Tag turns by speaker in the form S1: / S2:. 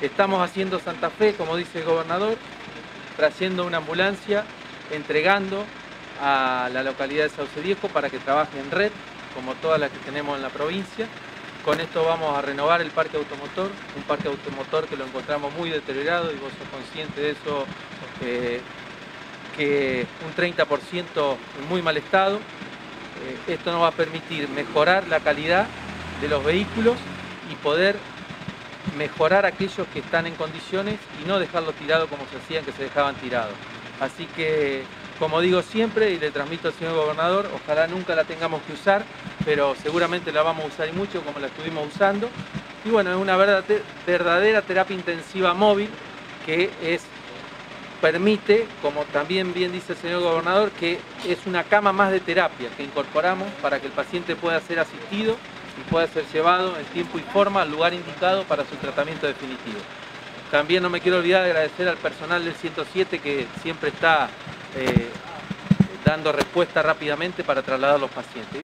S1: Estamos haciendo Santa Fe, como dice el gobernador, trayendo una ambulancia, entregando a la localidad de Sauce Viejo para que trabaje en red, como todas las que tenemos en la provincia. Con esto vamos a renovar el parque automotor, un parque automotor que lo encontramos muy deteriorado y vos sos consciente de eso, que un 30% en muy mal estado. Esto nos va a permitir mejorar la calidad de los vehículos y poder mejorar aquellos que están en condiciones y no dejarlos tirados como se hacían, que se dejaban tirados. Así que, como digo siempre y le transmito al señor gobernador, ojalá nunca la tengamos que usar, pero seguramente la vamos a usar y mucho como la estuvimos usando. Y bueno, es una verdadera terapia intensiva móvil que permite, como también bien dice el señor gobernador, que es una cama más de terapia que incorporamos para que el paciente pueda ser asistido y pueda ser llevado en tiempo y forma al lugar indicado para su tratamiento definitivo. También no me quiero olvidar de agradecer al personal del 107 que siempre está dando respuesta rápidamente para trasladar a los pacientes.